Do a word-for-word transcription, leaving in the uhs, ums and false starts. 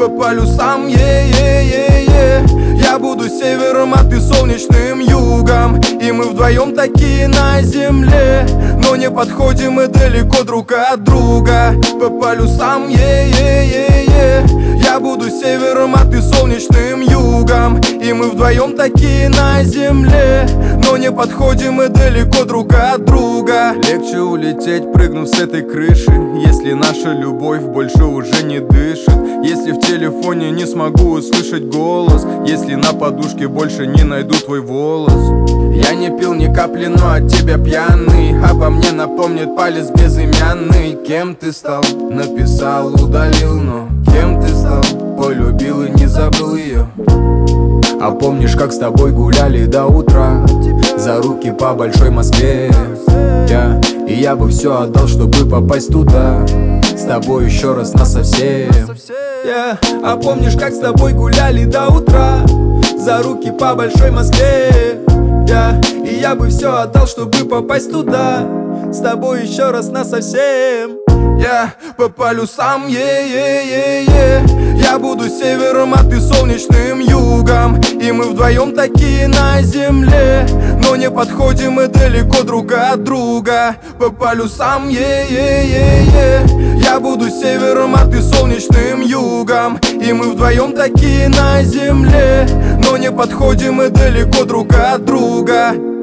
по полюсам, е-е-е-е. Я буду севером, а ты солнечным югом, и мы вдвоем такие на земле, но не подходим мы далеко друг от друга. По полюсам, е-е-е-е. Я буду севером, а ты солнечным югом, и мы вдвоем такие на земле, но не подходим мы далеко друг от друга. Легче улететь, прыгнув с этой крыши, если наша любовь больше уже не дышит. Если в телефоне не смогу услышать голос, если на подушке больше не найду твой волос. Я не пил ни капли, но от тебя пьяный, обо мне напомнит палец безымянный. Кем ты стал? Написал, удалил, но кем ты стал? Полюбил и не забыл ее. А помнишь, как с тобой гуляли до утра, за руки по большой Москве, я, и я бы все отдал, чтобы попасть туда, с тобой еще раз насовсем, yeah. А помнишь, как с тобой гуляли до утра, за руки по большой Москве, yeah. И я бы все отдал, чтобы попасть туда, с тобой еще раз насовсем. Я по полюсам, е-е-е-е. Я буду севером, а ты солнечным югом, и мы вдвоем такие на земле, но не подходим мы далеко друг от друга. По полюсам, е-е-е-е. Я буду севером, а ты солнечным югом, и мы вдвоем такие на земле, но не подходим мы далеко друг от друга.